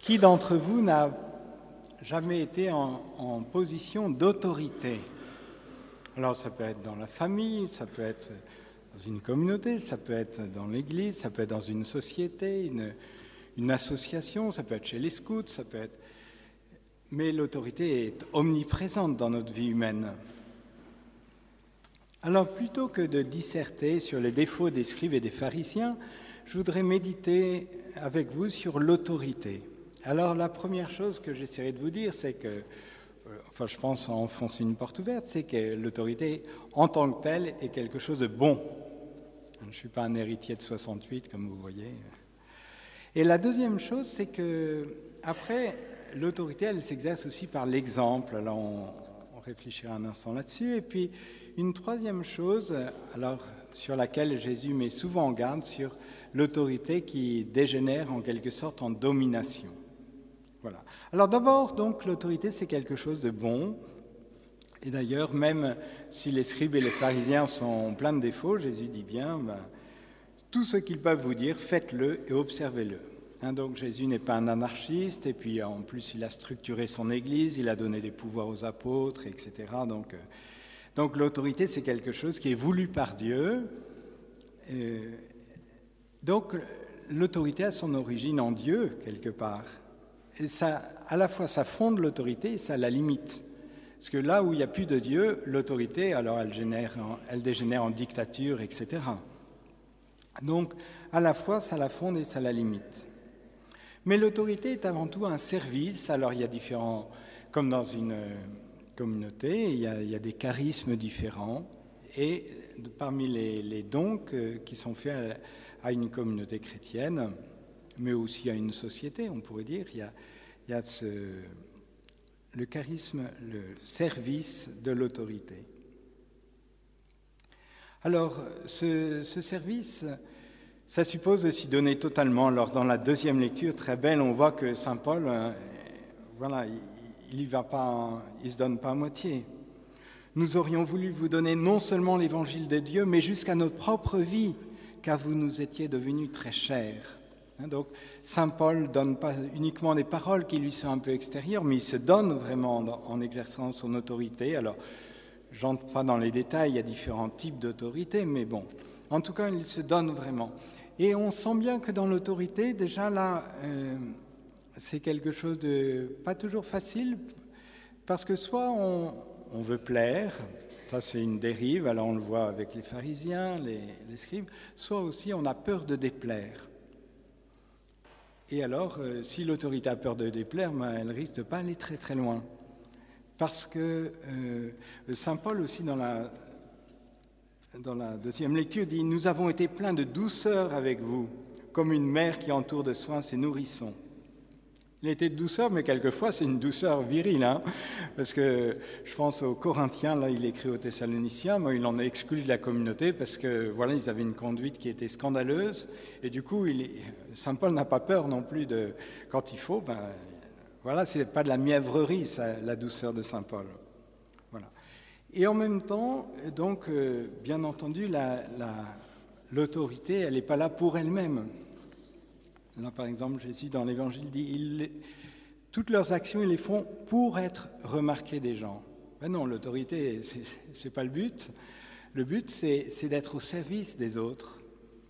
Qui d'entre vous n'a jamais été en position d'autorité? Alors ça peut être dans la famille, ça peut être dans une communauté, ça peut être dans l'église, ça peut être dans une société, une association, ça peut être chez les scouts, ça peut être... Mais l'autorité est omniprésente dans notre vie humaine. Alors plutôt que de disserter sur les défauts des scribes et des pharisiens, je voudrais méditer avec vous sur l'autorité. Alors la première chose que j'essaierai de vous dire, c'est que, je pense enfoncer une porte ouverte, c'est que l'autorité en tant que telle est quelque chose de bon. Je ne suis pas un héritier de 68, comme vous voyez. Et la deuxième chose, c'est que après, l'autorité, elle s'exerce aussi par l'exemple. Alors on réfléchira un instant là-dessus. Et puis une troisième chose, alors sur laquelle Jésus met souvent en garde, sur l'autorité qui dégénère en quelque sorte en domination. Voilà. Alors d'abord, donc, l'autorité, c'est quelque chose de bon. Et d'ailleurs, même si les scribes et les pharisiens sont pleins de défauts, Jésus dit bien, tout ce qu'ils peuvent vous dire, faites-le et observez-le. Donc Jésus n'est pas un anarchiste, et puis en plus, il a structuré son Église, il a donné des pouvoirs aux apôtres, etc. Donc l'autorité, c'est quelque chose qui est voulu par Dieu. Donc l'autorité a son origine en Dieu, quelque part. Et ça, à la fois, ça fonde l'autorité et ça la limite. Parce que là où il n'y a plus de Dieu, l'autorité, alors elle dégénère en dictature, etc. Donc, à la fois, ça la fonde et ça la limite. Mais l'autorité est avant tout un service. Alors, il y a différents... Comme dans une communauté, il y a des charismes différents. Et parmi les dons qui sont faits à une communauté chrétienne, mais aussi à une société, on pourrait dire, il y a le charisme, le service de l'autorité. Alors, ce service, ça suppose de s'y donner totalement. Alors, dans la deuxième lecture, très belle, on voit que saint Paul, il y va pas, il se donne pas à moitié. Nous aurions voulu vous donner non seulement l'évangile de Dieu, mais jusqu'à notre propre vie, car vous nous étiez devenus très chers. Donc, saint Paul donne pas uniquement des paroles qui lui sont un peu extérieures, mais il se donne vraiment en exerçant son autorité. Alors, j'entre pas dans les détails, il y a différents types d'autorité, mais bon, en tout cas, il se donne vraiment. Et on sent bien que dans l'autorité, déjà là, c'est quelque chose de pas toujours facile, parce que soit on veut plaire, ça c'est une dérive, alors on le voit avec les pharisiens, les scribes, soit aussi on a peur de déplaire. Et alors, si l'autorité a peur de déplaire, elle risque de pas aller très très loin. Parce que saint Paul aussi dans la deuxième lecture dit « Nous avons été pleins de douceur avec vous, comme une mère qui entoure de soins ses nourrissons. » Il était de douceur, mais quelquefois c'est une douceur virile, parce que je pense aux Corinthiens, là il écrit aux Thessaloniciens, il en a exclu de la communauté parce que voilà, ils avaient une conduite qui était scandaleuse, et du coup saint Paul n'a pas peur non plus de, quand il faut, voilà, c'est pas de la mièvrerie, ça, la douceur de saint Paul. Voilà. Et en même temps, donc, bien entendu, l'autorité, elle n'est pas là pour elle-même. Là, par exemple, Jésus, dans l'Évangile, dit toutes leurs actions, ils les font pour être remarqués des gens. Ben non, l'autorité, c'est pas le but. Le but, c'est d'être au service des autres.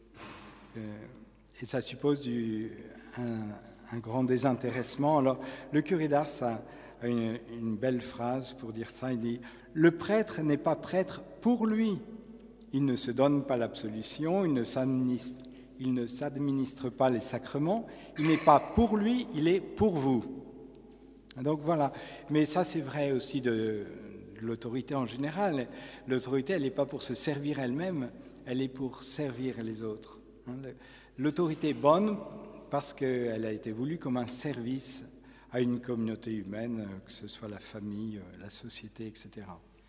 Et ça suppose un grand désintéressement. Alors, le curé d'Ars a une belle phrase pour dire ça. Il dit « Le prêtre n'est pas prêtre pour lui. Il ne se donne pas l'absolution, il ne s'administre pas les sacrements, il n'est pas pour lui, il est pour vous. » Donc voilà, mais ça c'est vrai aussi de l'autorité en général. L'autorité, elle n'est pas pour se servir elle-même, elle est pour servir les autres. L'autorité est bonne parce qu'elle a été voulue comme un service à une communauté humaine, que ce soit la famille, la société, etc.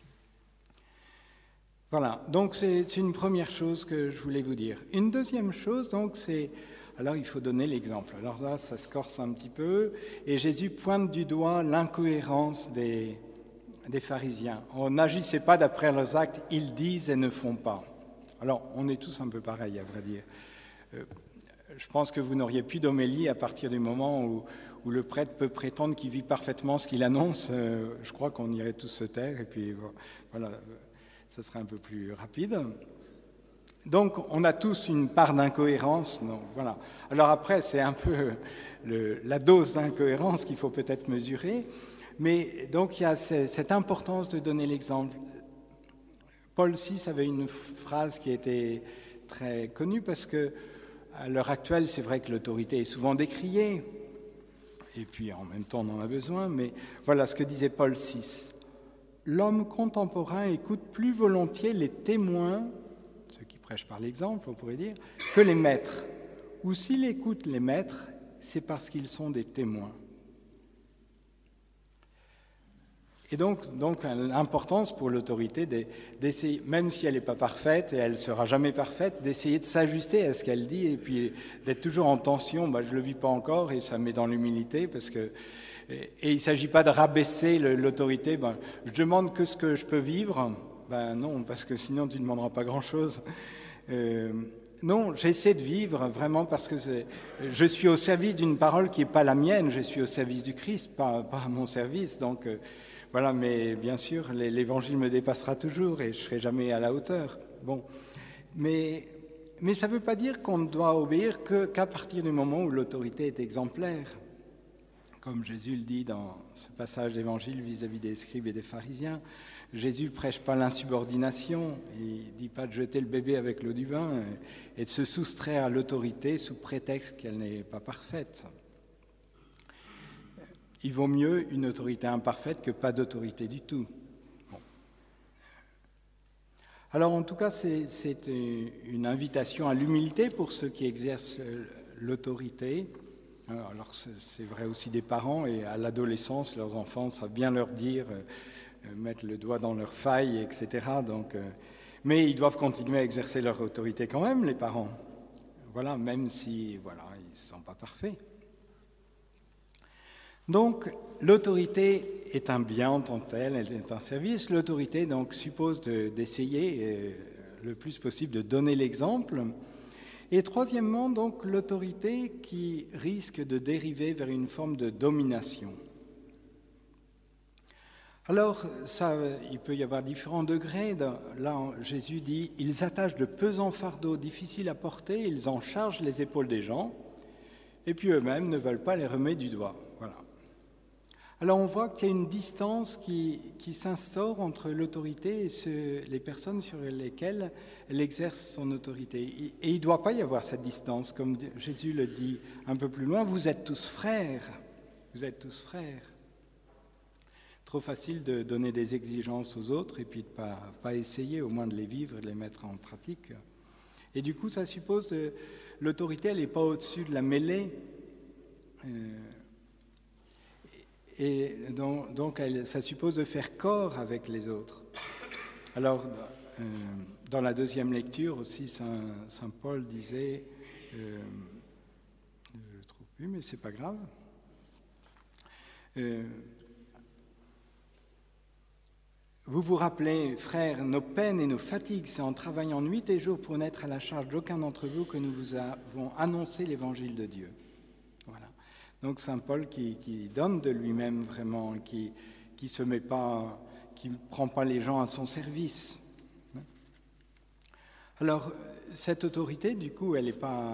Voilà, donc c'est une première chose que je voulais vous dire. Une deuxième chose, donc, c'est... Alors, il faut donner l'exemple. Alors là, ça se corse un petit peu, et Jésus pointe du doigt l'incohérence des pharisiens. On n'agissait pas d'après leurs actes, ils disent et ne font pas. Alors, on est tous un peu pareils, à vrai dire. Je pense que vous n'auriez plus d'homélie à partir du moment où le prêtre peut prétendre qu'il vit parfaitement ce qu'il annonce, je crois qu'on irait tous se taire, et puis voilà, ça serait un peu plus rapide. Donc, on a tous une part d'incohérence. Voilà. Alors après, c'est un peu la dose d'incohérence qu'il faut peut-être mesurer. Mais donc, il y a cette importance de donner l'exemple. Paul VI avait une phrase qui était très connue parce que, à l'heure actuelle, c'est vrai que l'autorité est souvent décriée. Et puis, en même temps, on en a besoin. Mais voilà ce que disait Paul VI. L'homme contemporain écoute plus volontiers les témoins, ceux qui prêchent par l'exemple, on pourrait dire, que les maîtres. Ou s'il écoute les maîtres, c'est parce qu'ils sont des témoins. Et donc l'importance pour l'autorité d'essayer, même si elle n'est pas parfaite, et elle ne sera jamais parfaite, d'essayer de s'ajuster à ce qu'elle dit, et puis d'être toujours en tension. Je ne le vis pas encore, et ça me met dans l'humilité, parce que... Et il ne s'agit pas de rabaisser l'autorité. Je demande que ce que je peux vivre. Non, parce que sinon tu ne demanderas pas grand-chose. Non, j'essaie de vivre vraiment parce que je suis au service d'une parole qui n'est pas la mienne. Je suis au service du Christ, pas à mon service. Donc voilà, mais bien sûr, l'Évangile me dépassera toujours et je ne serai jamais à la hauteur. Bon, mais ça ne veut pas dire qu'on ne doit obéir qu'à partir du moment où l'autorité est exemplaire. Comme Jésus le dit dans ce passage d'Évangile vis-à-vis des scribes et des pharisiens, Jésus ne prêche pas l'insubordination, il ne dit pas de jeter le bébé avec l'eau du bain et de se soustraire à l'autorité sous prétexte qu'elle n'est pas parfaite. Il vaut mieux une autorité imparfaite que pas d'autorité du tout. Bon. Alors en tout cas, c'est une invitation à l'humilité pour ceux qui exercent l'autorité. Alors c'est vrai aussi des parents, et à l'adolescence, leurs enfants savent bien leur dire, mettre le doigt dans leur faille, etc. Mais ils doivent continuer à exercer leur autorité quand même, les parents. Voilà, même si ils ne sont pas parfaits. Donc l'autorité est un bien en tant que tel, elle est un service. L'autorité donc suppose d'essayer le plus possible de donner l'exemple. Et troisièmement, donc, l'autorité qui risque de dériver vers une forme de domination. Alors, il peut y avoir différents degrés. Là, Jésus dit « Ils attachent de pesants fardeaux difficiles à porter, ils en chargent les épaules des gens, et puis eux-mêmes ne veulent pas les remettre du doigt. » Voilà. Alors, on voit qu'il y a une distance qui s'instaure entre l'autorité et les personnes sur lesquelles elle exerce son autorité. Et il ne doit pas y avoir cette distance, comme Jésus le dit un peu plus loin, vous êtes tous frères. Vous êtes tous frères. Trop facile de donner des exigences aux autres et puis de ne pas essayer au moins de les vivre et de les mettre en pratique. Et du coup, ça suppose que l'autorité, elle n'est pas au-dessus de la mêlée. Et donc ça suppose de faire corps avec les autres. Alors, dans la deuxième lecture aussi, Saint Paul disait, je ne le trouve plus, mais c'est pas grave. Vous vous rappelez, frères, nos peines et nos fatigues, c'est en travaillant nuit et jour pour n'être à la charge d'aucun d'entre vous que nous vous avons annoncé l'évangile de Dieu. Voilà. Donc Saint Paul qui donne de lui-même vraiment, qui se met pas, qui ne prend pas les gens à son service. Alors cette autorité, du coup, elle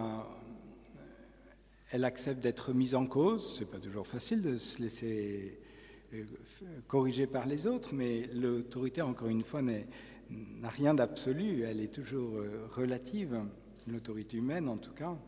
accepte d'être mise en cause. C'est pas toujours facile de se laisser corriger par les autres, mais l'autorité, encore une fois, n'a rien d'absolu. Elle est toujours relative, l'autorité humaine en tout cas.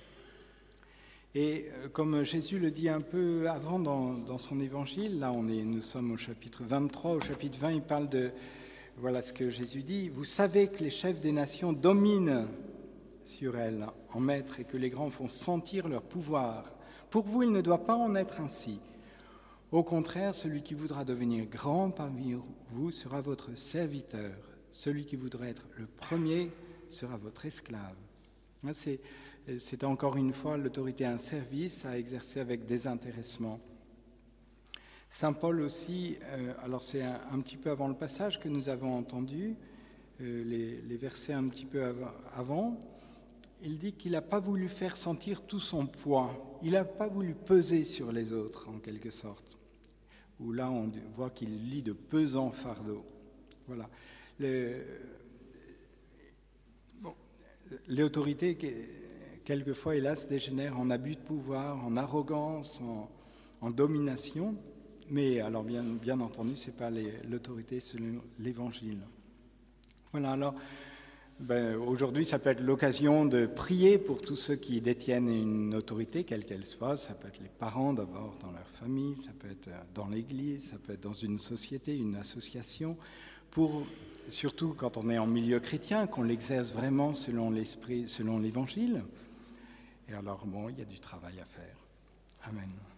Et comme Jésus le dit un peu avant dans son évangile, là nous sommes au chapitre 23, au chapitre 20, il parle de, voilà ce que Jésus dit, « Vous savez que les chefs des nations dominent sur elles en maître et que les grands font sentir leur pouvoir. Pour vous, il ne doit pas en être ainsi. Au contraire, celui qui voudra devenir grand parmi vous sera votre serviteur. Celui qui voudra être le premier sera votre esclave. » C'est encore une fois l'autorité un service à exercer avec désintéressement. Saint Paul aussi, alors c'est un petit peu avant le passage que nous avons entendu, les versets un petit peu avant, il dit qu'il n'a pas voulu faire sentir tout son poids. Il n'a pas voulu peser sur les autres, en quelque sorte. Où là, on voit qu'il lit de pesants fardeaux. Voilà. L'autorité, quelquefois, hélas, dégénère en abus de pouvoir, en arrogance, en domination. Mais alors, bien entendu, ce n'est pas l'autorité selon l'Évangile. Voilà, alors, aujourd'hui, ça peut être l'occasion de prier pour tous ceux qui détiennent une autorité, quelle qu'elle soit. Ça peut être les parents d'abord dans leur famille, ça peut être dans l'Église, ça peut être dans une société, une association, surtout quand on est en milieu chrétien, qu'on l'exerce vraiment selon l'Esprit, selon l'Évangile. Et alors, il y a du travail à faire. Amen.